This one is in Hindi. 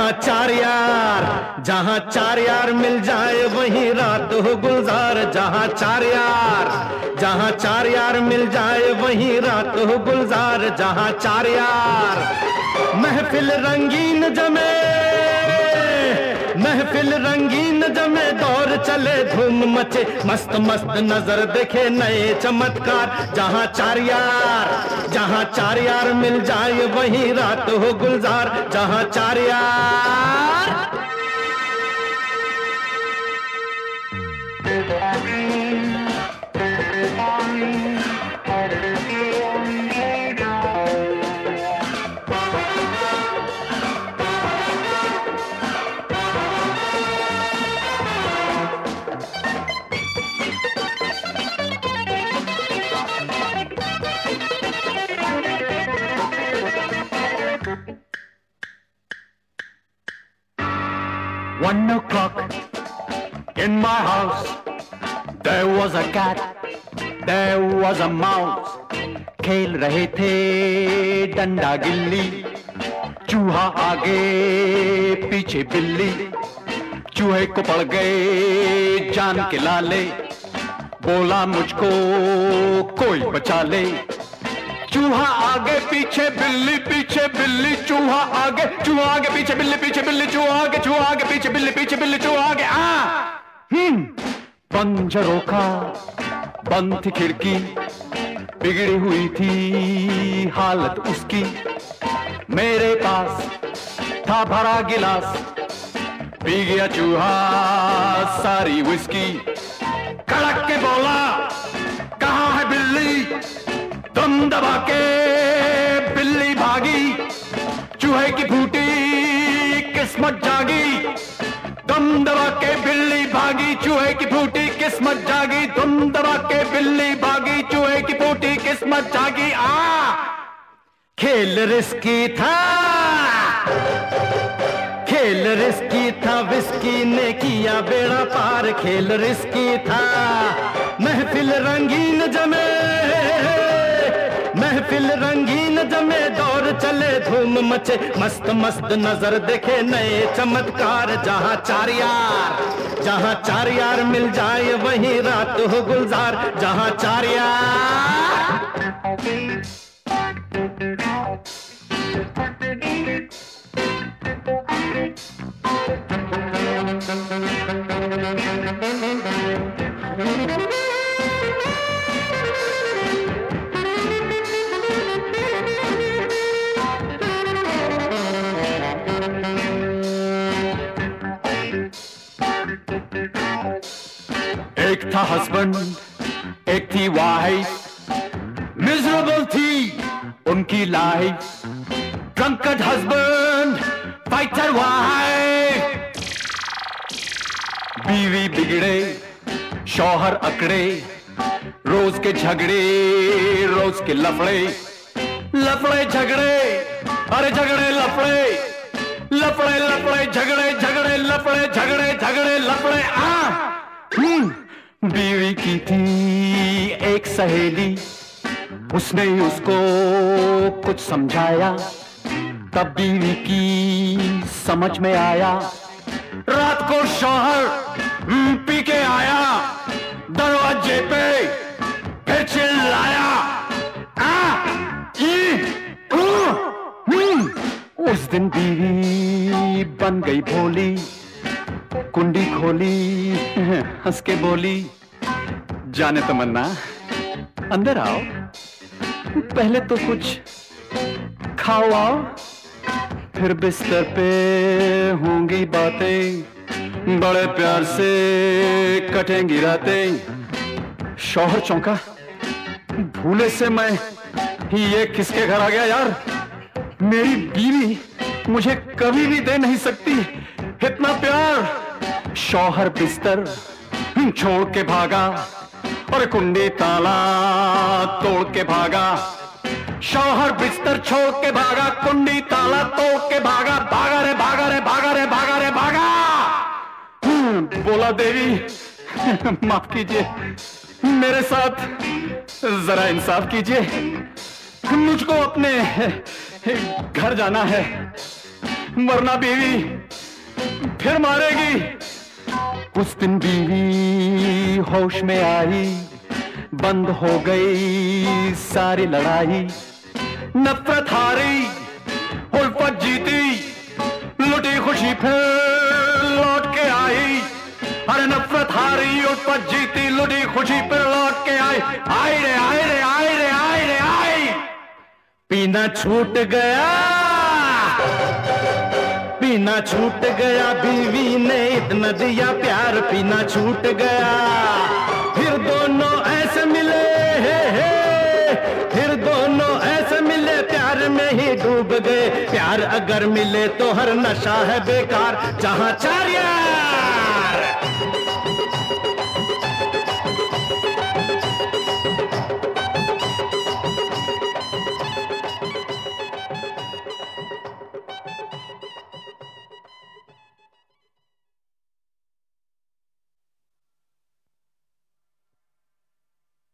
जहाँ चार यार मिल जाए वहीं रात हो गुलजार। जहाँ चार यार मिल जाए वहीं रात हो गुलजार। जहाँ चार यार महफिल रंगीन जमे दौर चले धूम मचे मस्त मस्त नजर देखे नए चमत्कार। जहाँ चार यार मिल जाए वहीं रात हो गुलजार। जहाँ चार यार One o'clock in my house, there was a cat, there was a mouse. खेल रहे थे डंडा गिल्ली, चूहा आगे पीछे बिल्ली। चूहे को पड़ गए जान के लाले, बोला मुझको कोई बचा ले। चूहा आगे पीछे बिल्ली चूहा आगे पीछे बिल्ली चूहा आगे पीछे बिल्ली चूहा आगे। पंजरों का बंद थी खिड़की, बिगड़ी हुई थी हालत उसकी। मेरे पास था भरा गिलास, पी गया चूहा सारी विस्की। कड़क के बोला कहाँ है बिल्ली, दम दबा के बिल्ली भागी। चूहे की फूटी किस्मत जागी, दम दबा के बिल्ली भागी। चूहे की फूटी किस्मत जागी, दम दबा के बिल्ली भागी। चूहे की फूटी किस्मत जागी। खेल रिस्की था विस्की ने किया बेड़ा पार। खेल रिस्की था महफिल रंगीन जमे दौर चले धूम मचे मस्त मस्त नजर देखे नए चमत्कार। जहाँ चार यार मिल जाए वहीं रात हो गुलजार। जहाँ चार यार एक था हस्बैंड, एक थी वाइफ, मिजरेबल थी उनकी life. Drunken husband, fighter wife. बीवी बिगड़े, शौहर अकड़े, रोज के झगड़े, रोज के लफड़े झगड़े, अरे झगड़े लफड़े, झगड़े लफड़े। बीवी की थी एक सहेली, उसने उसको कुछ समझाया, तब बीवी की समझ में आया। रात को शौहर पी के आया, दरवाजे पे फिर चिल्लाया। उस दिन बीवी बन गई भोली, कुंडी खोली हंस के बोली, जाने तमन्ना अंदर आओ, पहले तो कुछ खाओ आओ, फिर बिस्तर पे होंगी बातें, बड़े प्यार से कटेंगी रातें। शौहर चौंका, भूले से मैं ये किसके घर आ गया यार। मेरी बीवी मुझे कभी भी दे नहीं सकती इतना प्यार। शौहर बिस्तर छोड़ के भागा और कुंडी ताला तोड़ के भागा। शौहर बिस्तर छोड़ के भागा, कुंडी ताला तोड़ के भागा। भागा रे भागा रे भागा रे भागा रे भागा। बोला देवी माफ कीजिए, मेरे साथ जरा इंसाफ कीजिए, मुझको अपने घर जाना है, वरना बीवी फिर मारेगी। उस दिन बीवी होश में आई, बंद हो गई सारी लड़ाई। नफरत हारी, उल्फत जीती, लुटी खुशी फिर लौट के आई। अरे नफरत हारी, उल्फत जीती, लुटी खुशी फिर लौट के आई। आई रे आई रे आई रे आई रे आई। पीना छूट गया, पीना छूट गया, बीवी ने इतना दिया प्यार, पीना छूट गया। फिर दोनों ऐसे मिले, फिर दोनों ऐसे मिले, प्यार में ही डूब गए। प्यार अगर मिले तो हर नशा है बेकार। जहां चार यार